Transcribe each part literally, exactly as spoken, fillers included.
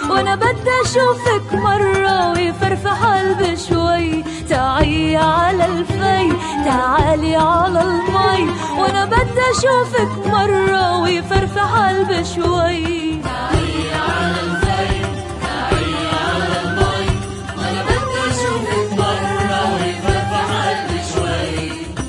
وانا بدي اشوفك مرة ويفرفح قلبي شوي. تعي على الفي تعالي على المي، وانا بدي اشوفك مرة ويفرفح قلبي شوي. تعي على الفي تعي على المي، وانا بدي اشوفك مرة ويفرفح قلبي شوي.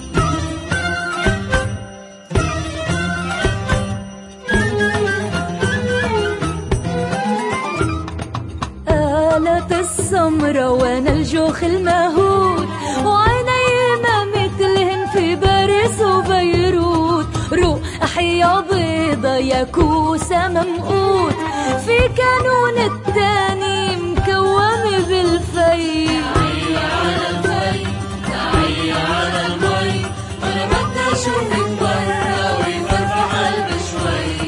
آلة السمرة وانا الجوخ المهود، وعيني ما مثلهن في باريس وبيروت. روحي يا بيضة يا كوسة ممقوت، في كانون التاني مكوم بالفي. تعي على الفي تعي على المي، وانا بدي اشوفك برا ويفرفح قلبي شوي.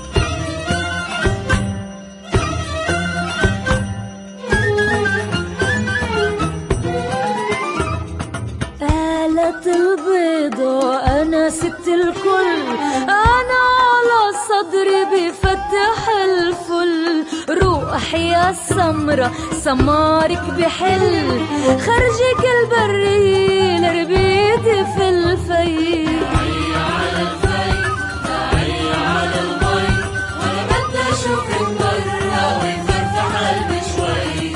آلة البيضة أنا ست الكل، أنا على صدري بفتح الفل. روحي يا السمرة سمارك بحل، خرجك البرية لربيتي في الفي. تعي على الفي تعي على المي، وأنا بدي أشوفك برا ويفرفح قلبي شوي.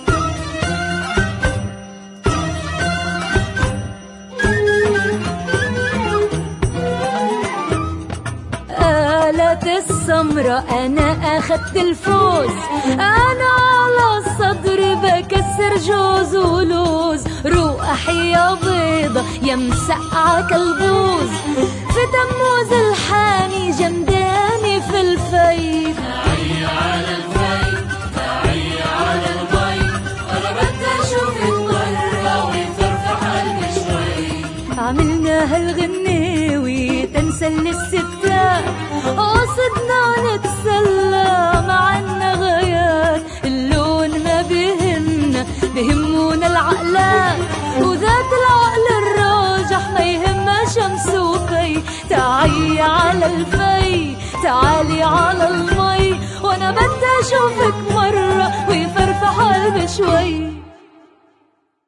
آلة السمرة أنا أخدت الفوز، أنا على صدري بكسر جوز ولوز. روحي يا بيضة يا مسقعة كالبوز، في تموز الحامي جمداني في الفي. تعي على الفي تعي على المي، وأنا بدي أشوفك برا ويفرفح قلبي شوي. عملنا هالغناوي تنسل الستات، قصدنا نتسلى مع النغايات. اللون ما بيهمنا بهمونا العقلات، وذات العقل الراجح ما يهمها شمس وفي. تعي على الفي تعالي على المي، وانا بدي اشوفك مرة ويفرفح قلبي شوي.